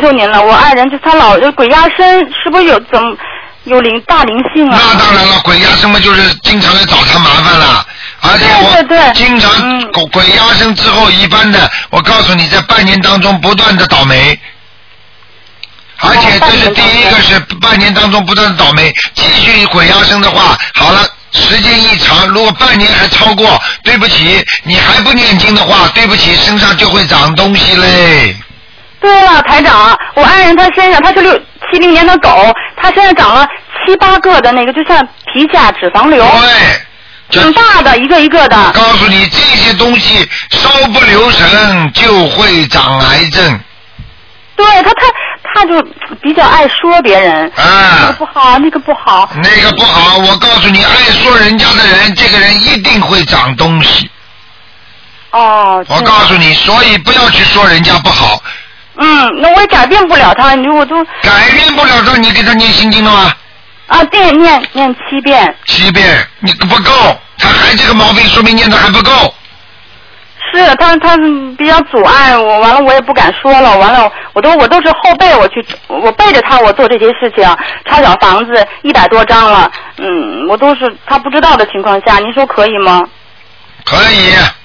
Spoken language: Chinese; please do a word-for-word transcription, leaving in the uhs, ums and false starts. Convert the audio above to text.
求您了，我爱人就他老就鬼压身，是不是有怎么有灵大灵性啊？ 那当然了，鬼压身嘛就是经常来找他麻烦了，而且我对对对经常嗯鬼鬼压身之后，一般的我告诉你，在半年当中不断的倒霉。而且这是第一个是半年当中不断的倒霉，继续鬼压身的话，好了，时间一长，如果半年还超过，对不起，你还不念经的话，对不起，身上就会长东西嘞。 对了，台长，我爱人他身上他是六七零年的狗，他身上长了七八个的那个，就像皮下脂肪瘤， 对， 挺大的，一个一个的。 告诉你，这些东西稍不留神就会长癌症。 对他，他他就比较爱说别人， 啊， 这个不好，那个不好。 那个不好，我告诉你，爱说人家的人，这个人一定会长东西。 哦。 我告诉你，所以不要去说人家不好。 嗯，那我也改变不了他，你我都。 改变不了他，你给他念心经了吗？ 啊，对，念念七遍。 七遍，你不够，他还这个毛病，说明念的还不够。 是他他比较阻碍我，完了我也不敢说了，完了我都我都是后背我去，我背着他我做这些事情，抄小房子一百多张了，嗯，我都是他不知道的情况下，您说可以吗？ 可以。